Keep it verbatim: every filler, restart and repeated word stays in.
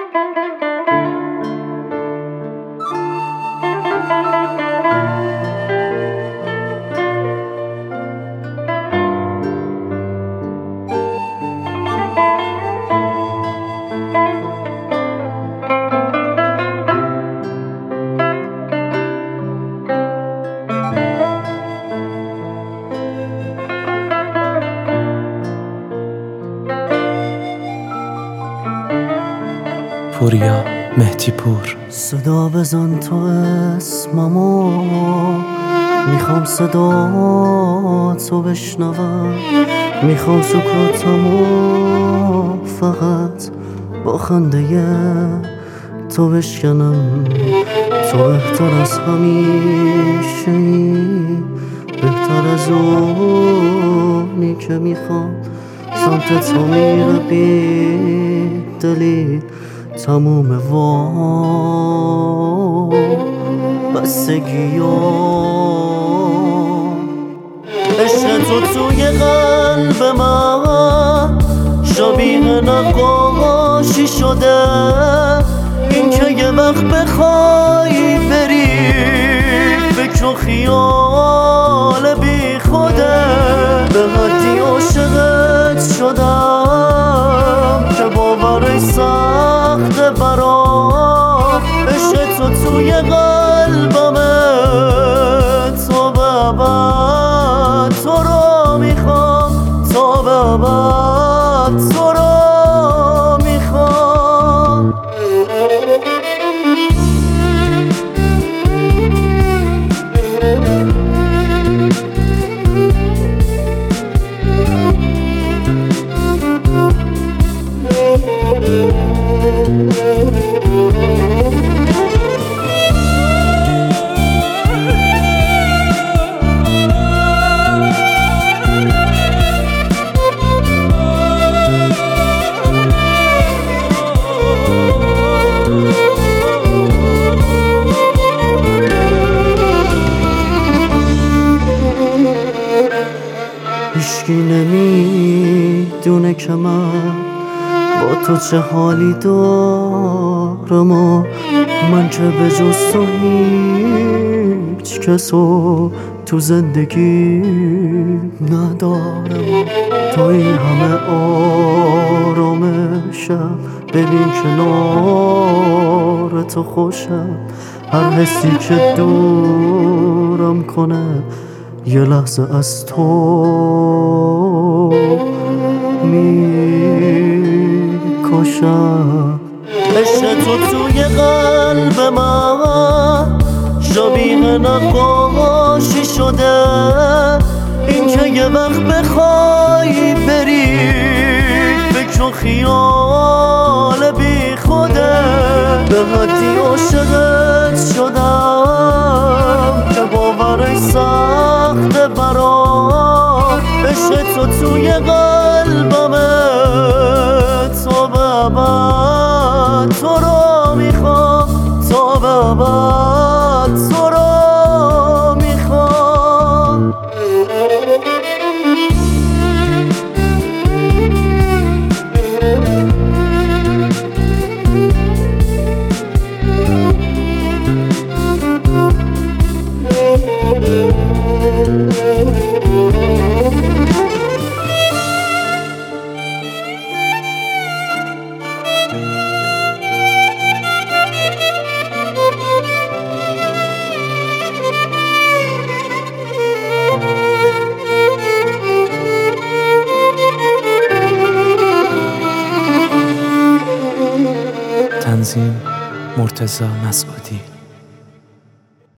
پوریا مهدی پور. صدا بزن تو اسممو، میخوام صدا تو بشنوم، میخوام سکوتمو فقط با خنده تو بشکنم. تو بهتر از همیشه، بهتر از اونی که میخوام سمت تو میره بی دلیل. تموم وا بستگیام، عشق تو توی قلب من شبیه نقاشی شده. این که یه وقت بخوای بری فکر و خیال بی خوده. به حدی عاشقت شدم که باورش سخت برام. عشق تو توی قلبمه، تا به ابد تو رو میخوام، تا به ابد تو رو میخوام. هیچکی نمیدونه که من با تو چه حالی دارم و من که به جز تو هیچ کسو تو زندگی ندارم. توی همه آرامشم، ببین کنار تو خوشم. هر حسی که دورم کنه یه لحظه از تو میکشم. عشق تو توی قلب من شبیه نقاشی شده. این که یه وقت بخوای بری فکر و خیال بی خوده. به حدی عاشقت شدم که باورش سخت برام. عشق تو توی قلبمه، تا به ابد تو رو میخوام، تا به ابد تو رو میخوام. تنظیم مرتضی مسعودی.